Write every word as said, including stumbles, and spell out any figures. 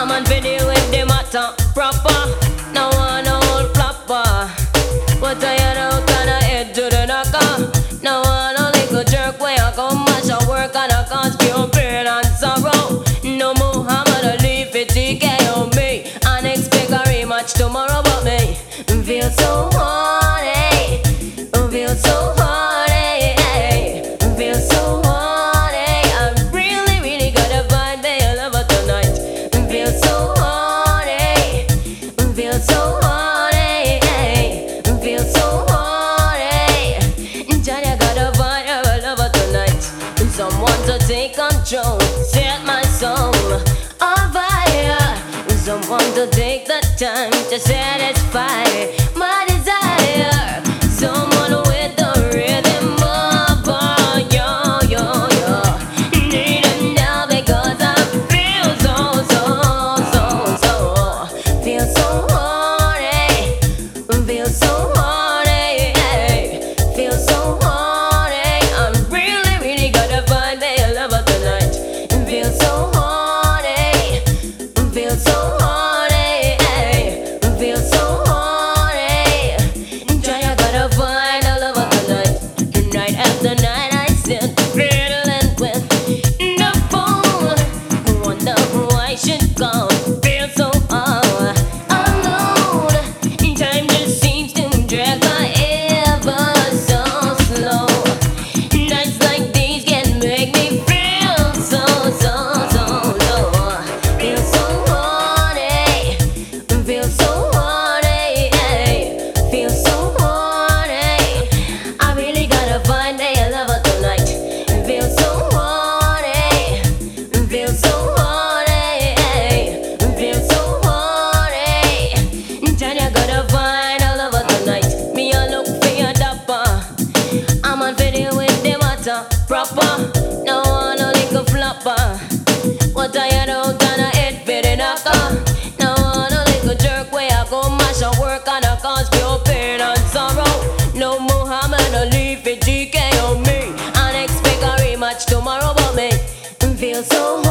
I'm on video with the matter proper. No one no old flopper. But I had out on a head to the knocker. No one no little jerk where I come mash a work and I cause pure pain and sorrow. No Muhammad Ali fit T K on me. And expect a rematch tomorrow but me feel so horny. Feel so horny. Feel so horny. I really, really gotta find me a lover tonight. Feel so horny. Feel so horny. Feel so horny. Johnny, gotta find her a lover tonight. Someone to take control, set my soul on fire. Someone to take the time to satisfy my desire. Someone with the rhythm of a yo yo yo. Need it now because I feel so so so so. Feel so horny. Feel so horny. Feel so horny. I'm really really gonna find me a lover tonight. Feel so horny. Feel so horny. Feel so horny. Trying gotta find a lover tonight. Night after night I sit fiddling with the phone. Wonder who I should call. Feel so all alone. Time just seems to drag by ever so slow. Nights like these can make me feel so so so low. Feel so horny. Feel so horny. Feel so horny. I really gotta find me a lover tonight. Feel so horny. Feel so horny. Feel so horny. Tanya gotta find a lover tonight. Me a look for your dapper. I'm on video with the matter proper. No one no little flopper. What I had out on a head for the knocker. No one no little jerk where I go mash a work and I cause pure pain and sorrow. No Muhammad Ali fit T K on me. And expect a rematch tomorrow but me feel so